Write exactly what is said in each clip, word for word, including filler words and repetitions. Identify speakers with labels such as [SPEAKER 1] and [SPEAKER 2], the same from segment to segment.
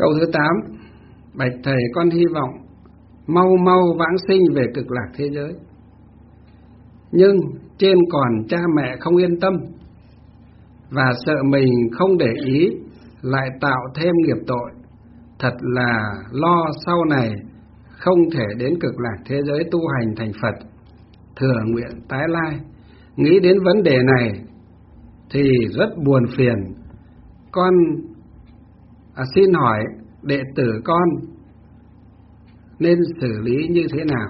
[SPEAKER 1] Câu thứ tám: bạch thầy, con hy vọng mau mau vãng sinh về cực lạc thế giới, nhưng trên còn cha mẹ không yên tâm và sợ mình không để ý lại tạo thêm nghiệp tội, thật là lo sau này không thể đến cực lạc thế giới tu hành thành Phật, thừa nguyện tái lai. Nghĩ đến vấn đề này thì rất buồn phiền. Con à, xin hỏi đệ tử con nên xử lý như thế nào?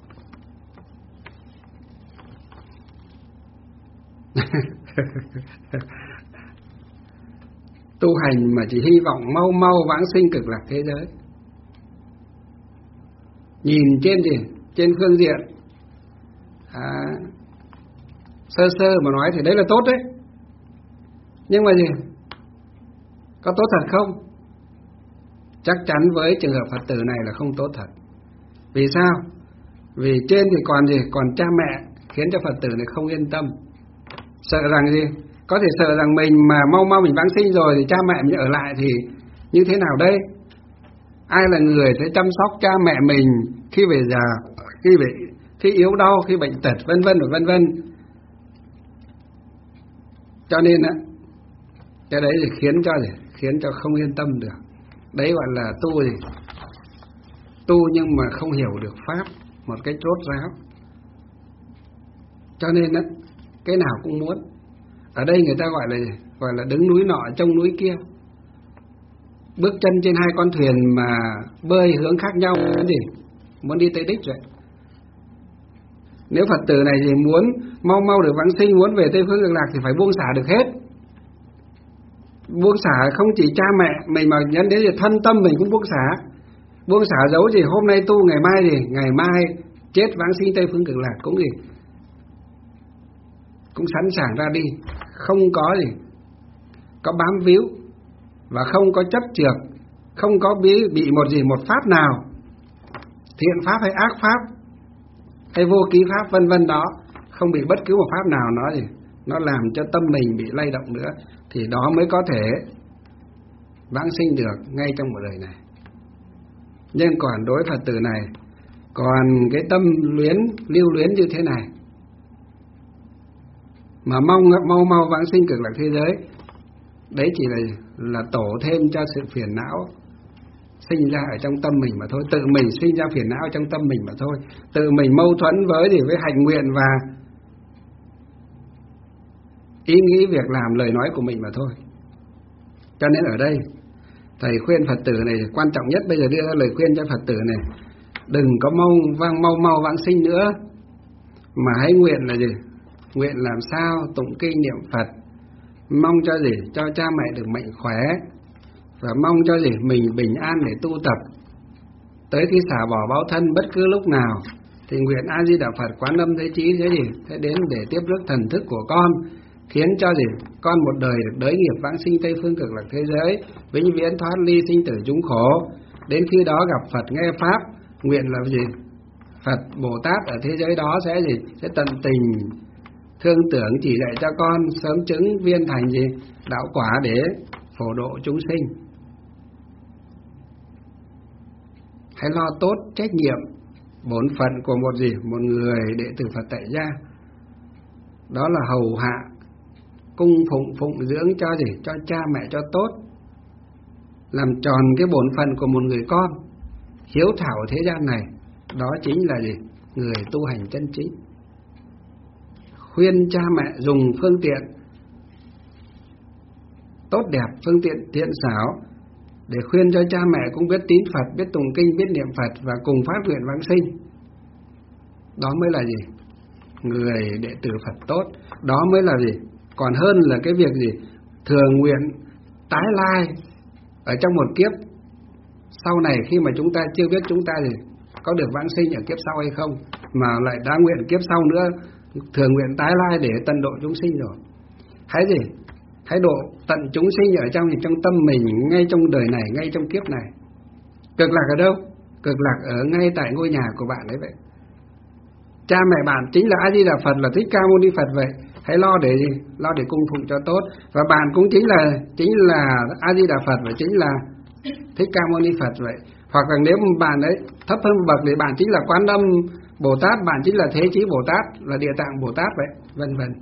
[SPEAKER 1] Tu hành mà chỉ hy vọng mau mau vãng sinh cực lạc thế giới, nhìn trên gì trên phương diện à, sơ sơ mà nói thì đấy là tốt đấy, nhưng mà gì có tốt thật không? Chắc chắn với trường hợp Phật tử này là không tốt thật. Vì sao? Vì trên thì còn gì còn cha mẹ, khiến cho Phật tử này không yên tâm, sợ rằng gì có thể sợ rằng mình mà mau mau mình vãng sinh rồi thì cha mẹ mình ở lại thì như thế nào đây? Ai là người sẽ chăm sóc cha mẹ mình khi về già, khi về khi yếu đau, khi bệnh tật, vân vân và vân vân. Cho nên á, cái đấy thì khiến cho gì khiến cho không yên tâm được. Đấy gọi là tu gì tu nhưng mà không hiểu được pháp một cách rốt ráo. Cho nên á, cái nào cũng muốn. Ở đây người ta gọi là gọi là đứng núi nọ trông núi kia, bước chân trên hai con thuyền mà bơi hướng khác nhau, cái gì muốn đi tới đích vậy. Nếu Phật tử này thì muốn mau mau được vãng sinh, muốn về Tây Phương Cực Lạc thì phải buông xả được hết. Buông xả không chỉ cha mẹ mình mà nhấn đến thì thân tâm mình cũng buông xả. Buông xả giấu gì hôm nay tu, ngày mai gì ngày mai chết vãng sinh Tây Phương Cực Lạc cũng gì cũng sẵn sàng ra đi, không có gì có bám víu và không có chấp chược, không có bị bị một gì một pháp nào, thiện pháp hay ác pháp hay vô ký pháp vân vân đó, không bị bất cứ một pháp nào nó gì nó làm cho tâm mình bị lay động nữa, thì đó mới có thể vãng sinh được ngay trong một đời này. Nhưng còn đối Phật tử này còn cái tâm luyến lưu luyến như thế này mà mong mau mau vãng sinh cực lạc thế giới, đấy chỉ là là tổ thêm cho sự phiền não sinh ra ở trong tâm mình mà thôi, tự mình sinh ra phiền não trong tâm mình mà thôi, tự mình mâu thuẫn với gì với hạnh nguyện và ý nghĩ việc làm lời nói của mình mà thôi. Cho nên ở đây thầy khuyên Phật tử này, quan trọng nhất bây giờ đưa ra lời khuyên cho Phật tử này, đừng có mau vang mau mau vãng sinh nữa, mà hãy nguyện là gì nguyện làm sao tụng kinh niệm Phật, mong cho gì cho cha mẹ được mạnh khỏe, và mong cho gì mình bình an để tu tập, tới khi xả bỏ báo thân bất cứ lúc nào thì nguyện A Di Đà Phật Quán Âm Thế Chí thế gì sẽ đến để tiếp rước thần thức của con, khiến cho gì con một đời được đới nghiệp vãng sinh Tây Phương Cực Lạc thế giới, vĩnh viễn thoát ly sinh tử chúng khổ. Đến khi đó gặp Phật nghe pháp, nguyện là gì Phật Bồ Tát ở thế giới đó sẽ gì sẽ tận tình thương tưởng chỉ dạy cho con sớm chứng viên thành gì đạo quả để phổ độ chúng sinh. Hãy lo tốt trách nhiệm bổn phận của một gì một người đệ tử Phật tại gia, đó là hầu hạ cung phụng phụng dưỡng cho gì cho cha mẹ cho tốt, làm tròn cái bổn phận của một người con hiếu thảo thế gian này, đó chính là gì người tu hành chân chính. Khuyên cha mẹ dùng phương tiện tốt đẹp, phương tiện thiện xảo để khuyên cho cha mẹ cũng biết tín Phật, biết tụng kinh, biết niệm Phật và cùng phát nguyện vãng sinh. Đó mới là gì người đệ tử Phật tốt. Đó mới là gì còn hơn là cái việc gì thừa nguyện tái lai ở trong một kiếp sau này, khi mà chúng ta chưa biết chúng ta gì có được vãng sinh ở kiếp sau hay không, mà lại đã nguyện kiếp sau nữa thừa nguyện tái lai để tận độ chúng sinh rồi. Hãy gì hãy độ tận chúng sinh ở trong trong tâm mình, ngay trong đời này, ngay trong kiếp này. Cực lạc ở đâu? Cực lạc ở ngay tại ngôi nhà của bạn đấy vậy. Cha mẹ bạn chính là A Di Đà Phật, là Thích Ca Mâu Ni Phật vậy. Hãy lo để gì lo để cung phụng cho tốt, và bạn cũng chính là chính là A Di Đà Phật, và chính là Thích Ca Mâu Ni Phật vậy. Hoặc là nếu bạn ấy thấp hơn một bậc thì bạn chính là Quán Âm Bồ Tát, bạn chính là Thế Chí Bồ Tát, là Địa Tạng Bồ Tát vậy, vân vân.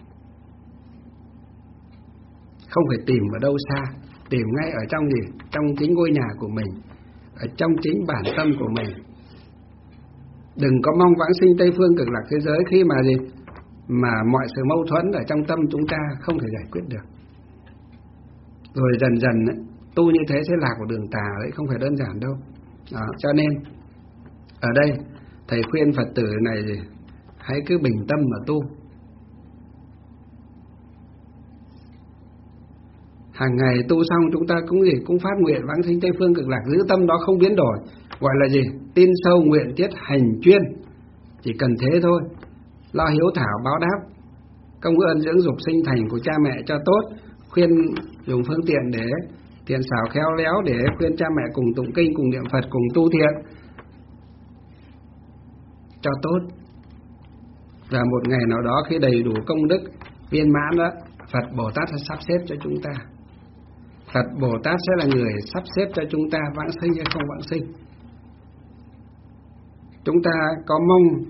[SPEAKER 1] Không phải tìm ở đâu xa, tìm ngay ở trong gì? Trong chính ngôi nhà của mình, ở trong chính bản tâm của mình. Đừng có mong vãng sinh Tây Phương Cực Lạc thế giới khi mà gì? Mà mọi sự mâu thuẫn ở trong tâm chúng ta không thể giải quyết được. Rồi dần dần ấy, tu như thế sẽ lạc vào đường tà đấy, không phải đơn giản đâu. Đó, cho nên ở đây thầy khuyên Phật tử này gì? Hãy cứ bình tâm mà tu. Hàng ngày tu xong chúng ta cũng gì cũng phát nguyện vãng sinh Tây Phương Cực Lạc, giữ tâm đó không biến đổi, gọi là gì? Tin sâu nguyện tiết hành chuyên. Chỉ cần thế thôi. Lo hiếu thảo báo đáp công ơn dưỡng dục sinh thành của cha mẹ cho tốt, khuyên dùng phương tiện để thiện xảo khéo léo để khuyên cha mẹ cùng tụng kinh, cùng niệm Phật, cùng tu thiện cho tốt. Và một ngày nào đó khi đầy đủ công đức viên mãn đó, Phật Bồ Tát sẽ sắp xếp cho chúng ta. Phật Bồ Tát sẽ là người sắp xếp cho chúng ta vãng sinh hay không vãng sinh. Chúng ta có mong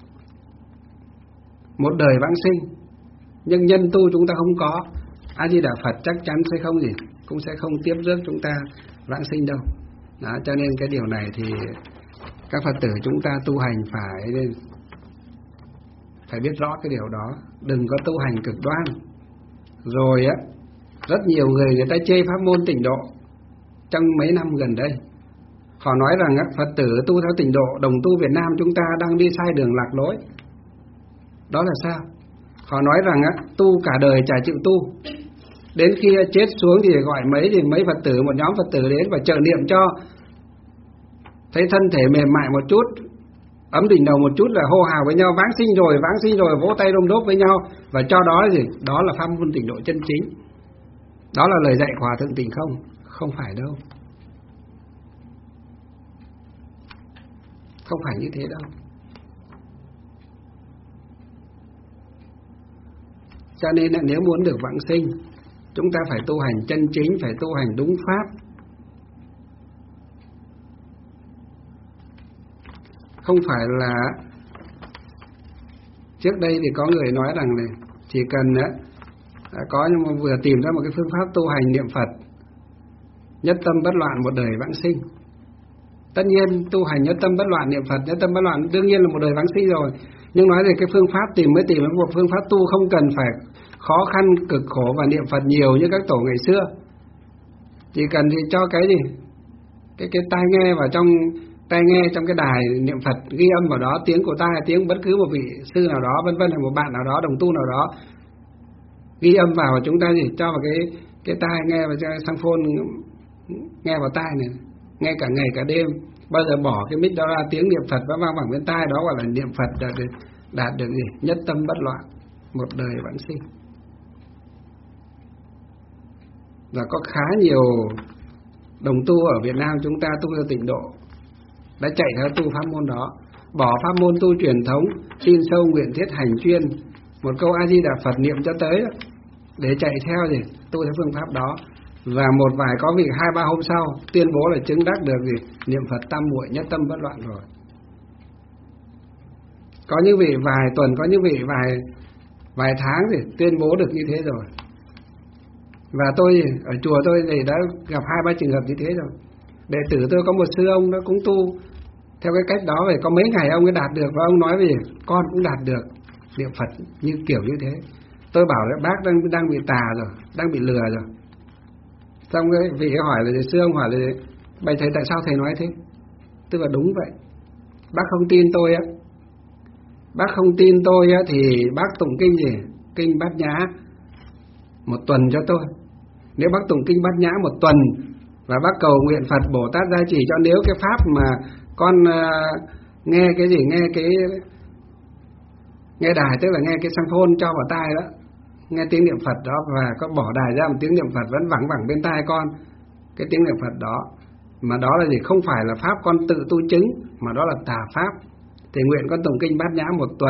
[SPEAKER 1] một đời vãng sinh, nhưng nhân tu chúng ta không có, A Di Đà Phật chắc chắn sẽ không gì, cũng sẽ không tiếp rước chúng ta vãng sinh đâu. Đó, cho nên cái điều này thì các Phật tử chúng ta tu hành phải phải biết rõ cái điều đó, đừng có tu hành cực đoan. Rồi á, rất nhiều người người ta chê pháp môn tịnh độ trong mấy năm gần đây. Họ nói rằng á, Phật tử tu theo tịnh độ, đồng tu Việt Nam chúng ta đang đi sai đường lạc lối. Đó là sao? Họ nói rằng á, tu cả đời chả chịu tu, đến khi chết xuống thì gọi mấy thì mấy Phật tử, một nhóm Phật tử đến và trợ niệm cho, thấy thân thể mềm mại một chút, ấm đỉnh đầu một chút là hô hào với nhau vãng sinh rồi, vãng sinh rồi, vỗ tay đôm đốp với nhau, và cho đó là gì? Đó là pháp môn tịnh độ chân chính. Đó là lời dạy của Hòa Thượng Tịnh không? Không phải đâu. Không phải như thế đâu. Cho nên là nếu muốn được vãng sinh, chúng ta phải tu hành chân chính, phải tu hành đúng pháp. Không phải là trước đây thì có người nói rằng này, chỉ cần á, có nhưng mà vừa tìm ra một cái phương pháp tu hành niệm Phật, nhất tâm bất loạn một đời vãng sinh. Tất nhiên tu hành nhất tâm bất loạn niệm Phật, nhất tâm bất loạn đương nhiên là một đời vãng sinh rồi. Nhưng nói về cái phương pháp tìm mới tìm một phương pháp tu không cần phải khó khăn, cực khổ và niệm Phật nhiều như các tổ ngày xưa. Chỉ cần thì cho cái gì? Cái cái tai nghe vào trong tai nghe trong cái đài niệm Phật, ghi âm vào đó tiếng của tai, tiếng bất cứ một vị sư nào đó, vân vân, hay một bạn nào đó, đồng tu nào đó, ghi âm vào, chúng ta gì cho vào cái cái tai nghe vào cho sang phone nghe vào tai này, nghe cả ngày cả đêm. Bao giờ bỏ cái mic đó ra, tiếng niệm Phật vang vang bên tai, đó gọi là niệm Phật đạt được, đạt được gì? Nhất tâm bất loạn, một đời vãng sinh. Và có khá nhiều đồng tu ở Việt Nam chúng ta tu theo tịnh độ đã chạy theo tu pháp môn đó, bỏ pháp môn tu truyền thống, tin sâu nguyện thiết hành chuyên, một câu A Di Đà Phật niệm cho tới đó, để chạy theo gì tu theo phương pháp đó. Và một vài có vị hai ba hôm sau tuyên bố là chứng đắc được gì niệm Phật tam muội nhất tâm bất loạn rồi. Có những vị vài tuần, có những vị vài vài tháng thì tuyên bố được như thế rồi. Và tôi ở chùa tôi thì đã gặp hai ba trường hợp như thế rồi. Đệ tử tôi có một sư ông đó cũng tu theo cái cách đó, về có mấy ngày ông ấy đạt được, và ông nói về con cũng đạt được niệm Phật như kiểu như thế. Tôi bảo là bác đang đang bị tà rồi, đang bị lừa rồi. Xong cái vị hỏi là sư ông hỏi là bày thầy tại sao thầy nói thế? Tức là đúng vậy. Bác không tin tôi á, bác không tin tôi á thì bác tụng kinh gì? Kinh Bát Nhã một tuần cho tôi. Nếu bác tụng kinh Bát Nhã một tuần và bác cầu nguyện Phật Bồ Tát gia trì cho, nếu cái pháp mà con uh, nghe cái gì, nghe cái nghe đài, tức là nghe cái sang phone cho vào tai đó, nghe tiếng niệm Phật đó, và có bỏ đài ra một tiếng niệm Phật vẫn vẳng vẳng bên tai con cái tiếng niệm Phật đó, mà đó là gì? Không phải là pháp con tự tu chứng, mà đó là tà pháp, thì nguyện con tụng kinh Bát Nhã một tuần,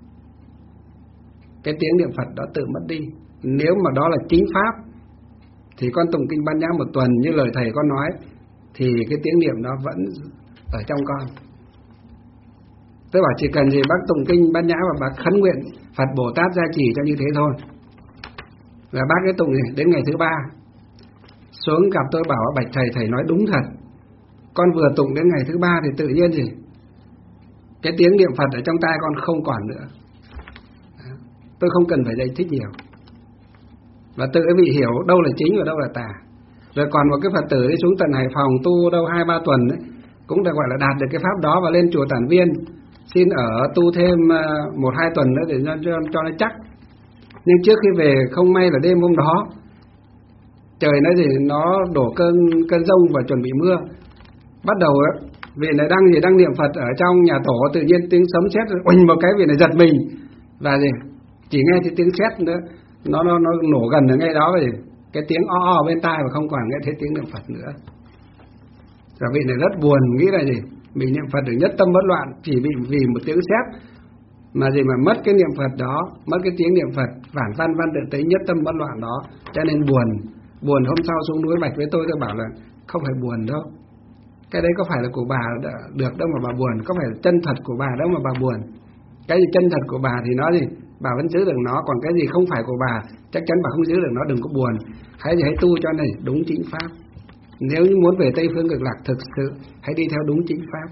[SPEAKER 1] cái tiếng niệm Phật đó tự mất đi. Nếu mà đó là chính pháp thì con tụng kinh Bát Nhã một tuần như lời thầy con nói, thì cái tiếng niệm đó vẫn ở trong con. Tôi bảo chỉ cần gì bác tụng kinh Bát Nhã và bác khấn nguyện Phật Bồ Tát gia trì cho như thế thôi. Và bác cái tụng gì đến ngày thứ ba xuống gặp tôi bảo bạch thầy, thầy nói đúng thật. Con vừa tụng đến ngày thứ ba thì tự nhiên gì cái tiếng niệm Phật ở trong tai con không còn nữa. Tôi không cần phải giải thích nhiều, và tự cái vị hiểu đâu là chính và đâu là tà. Rồi còn một cái Phật tử đi xuống tận Hải Phòng tu đâu hai ba tuần ấy, cũng đã gọi là đạt được cái pháp đó và lên chùa Tản Viên xin ở tu thêm một hai tuần nữa để cho, cho, cho nó chắc. Nhưng trước khi về không may là đêm hôm đó trời nó gì nó đổ cơn cơn giông và chuẩn bị mưa. Bắt đầu ấy, vị này đang gì đang niệm Phật ở trong nhà tổ, tự nhiên tiếng sấm sét oanh một cái, vị này giật mình và gì chỉ nghe thấy tiếng sét nữa, nó nó nó nổ gần ở ngay đó, vậy cái tiếng o o bên tai và không còn nghe thấy tiếng niệm Phật nữa. Và vị này rất buồn, nghĩ là gì mình niệm Phật được nhất tâm bất loạn, chỉ bị vì một tiếng sét mà gì mà mất cái niệm Phật đó, mất cái tiếng niệm Phật phản văn văn tự tế nhất tâm bất loạn đó, cho nên buồn. Buồn hôm sau xuống núi bạch với tôi, tôi bảo là không phải buồn đâu, cái đấy có phải là của bà được đâu mà bà buồn, có phải là chân thật của bà đâu mà bà buồn. Cái gì chân thật của bà thì nó gì bà vẫn giữ được nó, còn cái gì không phải của bà chắc chắn bà không giữ được nó, đừng có buồn. Hãy gì hãy tu cho này đúng chính pháp. Nếu như muốn về Tây Phương Cực Lạc thực sự, hãy đi theo đúng chính pháp.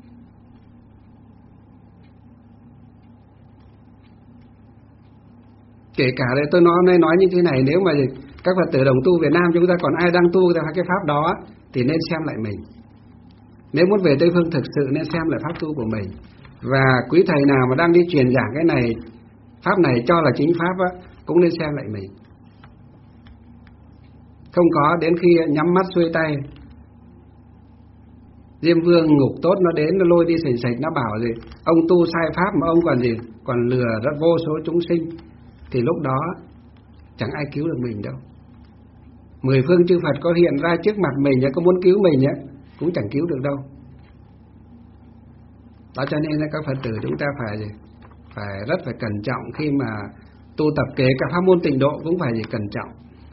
[SPEAKER 1] Kể cả đây tôi nói hôm nay nói như thế này, nếu mà các Phật tử đồng tu Việt Nam chúng ta còn ai đang tu theo cái pháp đó thì nên xem lại mình. Nếu muốn về Tây Phương thực sự nên xem lại pháp tu của mình. Và quý thầy nào mà đang đi truyền giảng cái này, pháp này cho là chính pháp á, cũng nên xem lại mình. Không có đến khi nhắm mắt xuôi tay, Diêm Vương ngục tốt nó đến nó lôi đi sành sạch, nó bảo gì ông tu sai pháp mà ông còn gì còn lừa rất vô số chúng sinh, thì lúc đó chẳng ai cứu được mình đâu. Mười phương chư Phật có hiện ra trước mặt mình, có muốn cứu mình cũng chẳng cứu được đâu. Đó cho nên là các Phật tử chúng ta phải gì phải rất phải cẩn trọng khi mà tu tập, kể cả pháp môn tịnh độ cũng phải gì cẩn trọng.